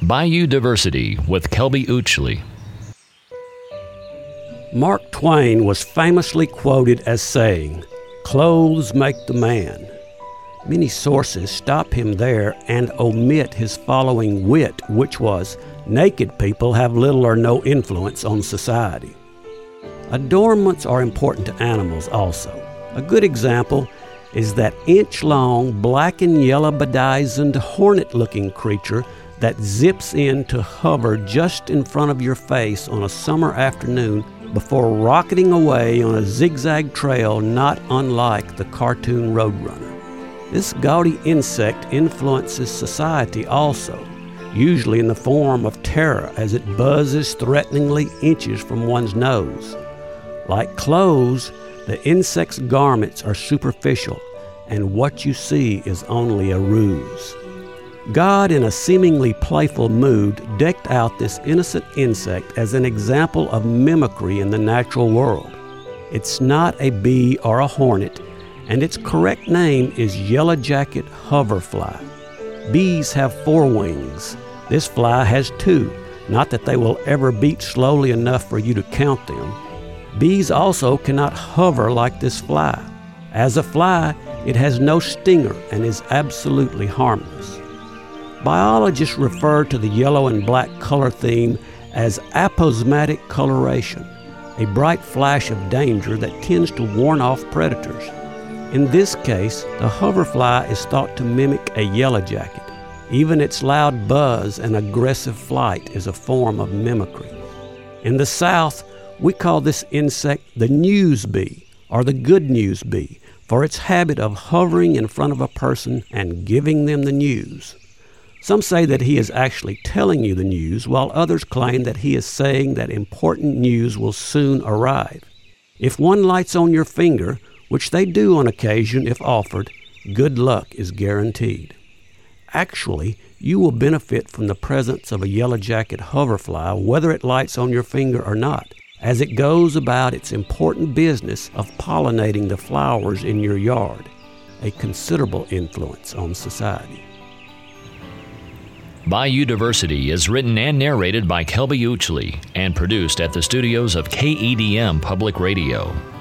Bayou Diversity with Kelby Uchley. Mark Twain was famously quoted as saying, "Clothes make the man." Many sources stop him there and omit his following wit, which was, naked people have little or no influence on society. Adornments are important to animals also. A good example is that inch-long, black and yellow bedizened hornet-looking creature that zips in to hover just in front of your face on a summer afternoon before rocketing away on a zigzag trail not unlike the cartoon Roadrunner. This gaudy insect influences society also, usually in the form of terror as it buzzes threateningly inches from one's nose. Like clothes, the insect's garments are superficial, and what you see is only a ruse. God, in a seemingly playful mood, decked out this innocent insect as an example of mimicry in the natural world. It's not a bee or a hornet, and its correct name is yellow-jacket hoverfly. Bees have 4 wings. This fly has 2, not that they will ever beat slowly enough for you to count them. Bees also cannot hover like this fly. As a fly, it has no stinger and is absolutely harmless. Biologists refer to the yellow and black color theme as aposematic coloration, a bright flash of danger that tends to warn off predators. In this case, the hoverfly is thought to mimic a yellowjacket. Even its loud buzz and aggressive flight is a form of mimicry. In the South, we call this insect the news bee or the good news bee for its habit of hovering in front of a person and giving them the news. Some say that he is actually telling you the news, while others claim that he is saying that important news will soon arrive. If one lights on your finger, which they do on occasion if offered, good luck is guaranteed. Actually, you will benefit from the presence of a yellow-jacket hoverfly whether it lights on your finger or not, as it goes about its important business of pollinating the flowers in your yard, a considerable influence on society. Bayou Diversity is written and narrated by Kelby Uchley and produced at the studios of KEDM Public Radio.